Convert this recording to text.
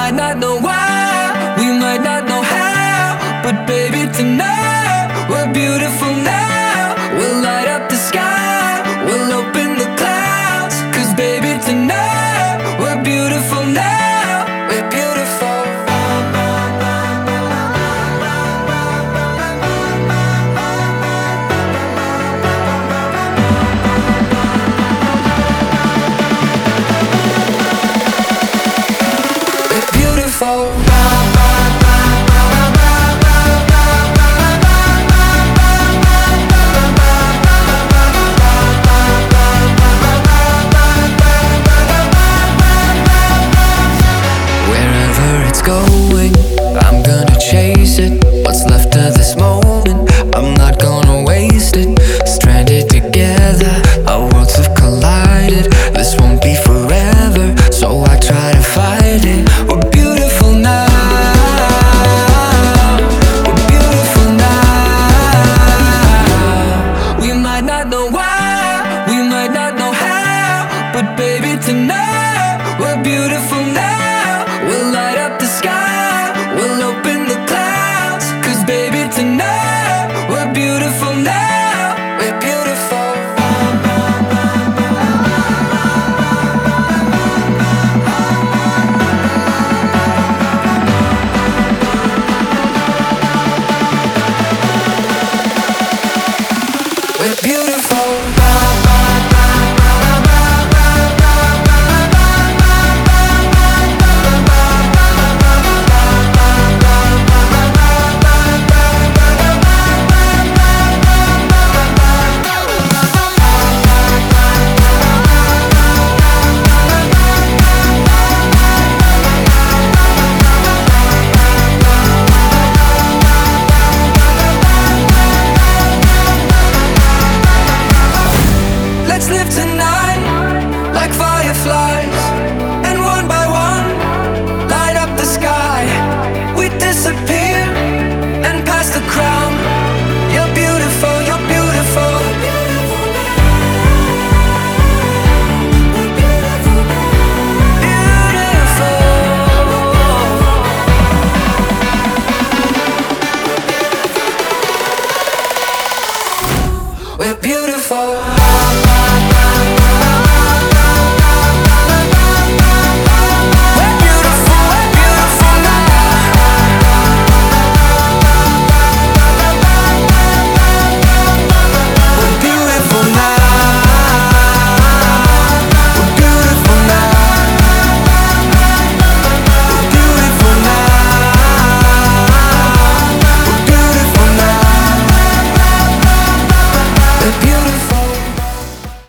might not know why, we might not know how, but baby tonight we're beautiful now. We'll light up the sky, we'll open the clouds, 'cause baby tonight we're beautiful now. We're beautiful. We're beautiful. Wherever it's going, I'm gonna chase it.